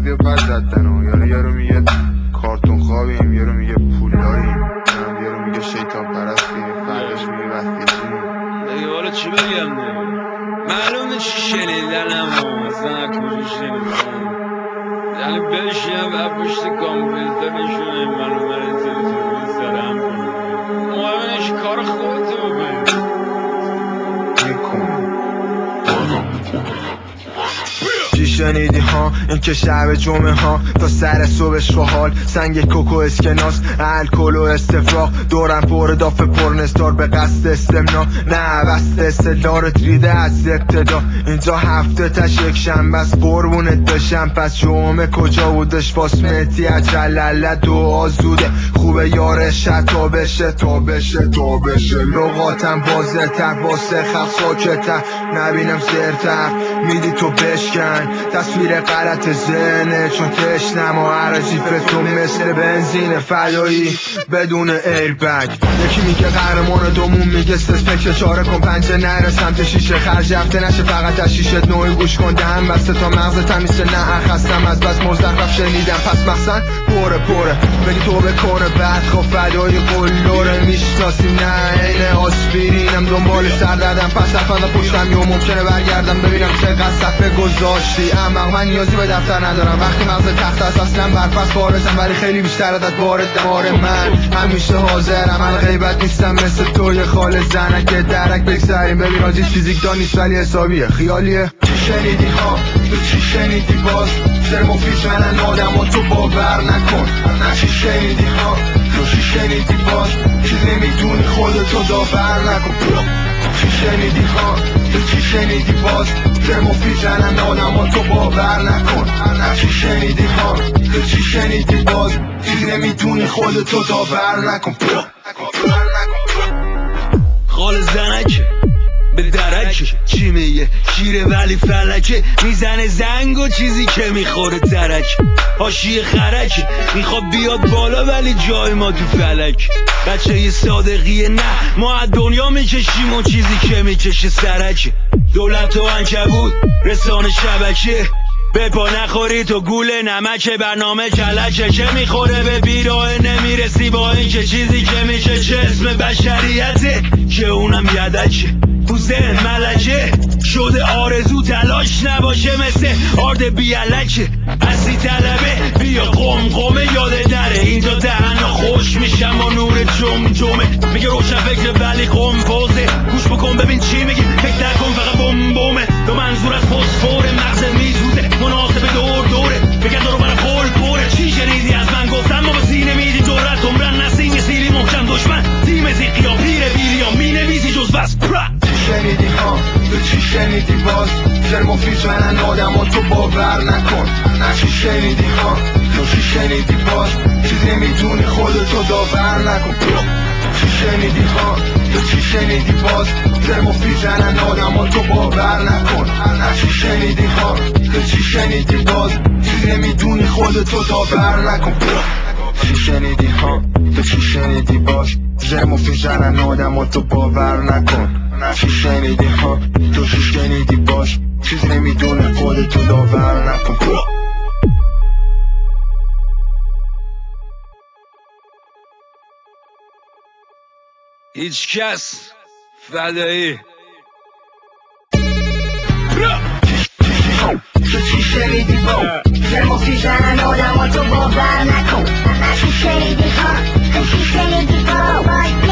بازی پس زدن و یارو میگه کارتون خوابیم، یارو میگه پول داریم، یارو میگه شیطان پرستیم، فرداش میگه بسیجیم. دیگه حالا چی بگم دیگه؟ معلومه چی شنیدنم و اصلا کجا شنیدنم. یعنی بشینم و پشت کامپیوتر نشونم منو اینطوری تو سرم کنم. مهمش کار خودتو بکنی میکنم چی شنیدی ها؟ این که شب جمعه ها تا سر صبحش رو حال سنگ کوکو اسکناس الکل و استفراغ دورم پر دافه پرنستار به قصد استمنا نه بست استدارت ریده از ابتدا اینجا هفته تش یک شنبه است قربونت بشم پس جمعه کجا بودش فاسمتی اجلله دعا زوده خوبه یارش تا بشه لغاتم بازه تر واسه خلق ساکتر نبینم زرتر میدی تو بشکن تصویر غلط ذهنه چون تشنم و عرجیف تو مثل بنزین فدایی بدون ایربگ یکی میگه قهرمان دومون میگه سسپک چاره کن پنجه نره سمت شیشه خرج هفته نشه فقط از شیشه نوعی گوش کن دهم بسته تا مغز تمیسه نه خستم از بس مزخرف شنیدم پس مخصن پره بگی تو بکنه بعد خب فدای قلوره میشناسیم نه اینه آسپرینم دنبال سر دردم پس افنده پشتم یا ممکنه برگردم ببینم چقدر صفحه گذاشتی اما من نیازی به دفتر ندارم وقتی مغز تخت است اصلا برپس بارزم ولی خیلی بیشتر عدد وارد دمار من همیشه حاضرم من غیبت نیستم مثل توی خال زنک درک بگذاریم ببین آجی فیزیک نیست ولی حسابیه خیالیه چی شنیدی ها تو چی شنیدی باز سر مفید منن آدم و تو باور نکن چی شنیدی ها تو چی شنیدی باز چیز نمیدونی خودتو داور نکن چی شنیدی ها تو چی شنیدی باز سر مفید منن آدم و تو باور نکن چی شنیدی ها تو چی شنیدی باز چیز نمیدونی خودتو داور نکن خال زنکه به درک چی میگه شیره ولی فلکه میزنه زنگ و چیزی که میخوره درک حاشیه خرک میخواد بیاد بالا ولی جای ما تو فلک بچه یه صادقیه نه ما از دنیا میکشیم و چیزی که میکشه سرک دولت و عنکبوت رسانه شبکه به پا نخوری تو گوله نمکه برنامه کلکه که میخوره به بیراه نمیرسی با این که چیزی که میشه چه اسم بشریته که اونم یدکه تو ذهن ملکه شده آرزو تلاش نباشه مثل آرد بیالکه اصلی طلبه بیا قمقمه یاده نره اینجا دهنا خوش میشم با نور جمجمه میگه روشن فکر ولی قمپوزه گوش بکن ببین چی میگی فکر نکن فقط بمبومه دو منظور از فسفور مغز میسوزه مناسب دوره بگن دارو برا پره چی شنیدی از من گفتم ما به سینه میدی جرأت عمرن نسیم سیری محکم دشمن تیم زیقی ها پیر بیریان مینویسی جز بس شنیدی ها تو چی شنیدی باز سر مفید منن آدم و تو باور نکن چی شنیدی ها تو چی شنیدی باز چیز نمیدونی خودتو داور نکن چی شنیدی ها تو چی شنیدی باز سر مفید منن آدم و تو باور نکن چی شنیدی ها تو چی شنیدی باز چیز نمیدونی خودتو داور نکن چی شنیدی ها تو چی شنیدی باز زر مفید منن آدم و تو باور نکن چی شنیدی ها تو چی شنیدی باش چیز نمیدونه خودتو داور نکن هیچ کس فدایی تو چی شنیدی با زر مفید منن آدم و تو باور نکن چی شنیدی ها تو چی شنیدی با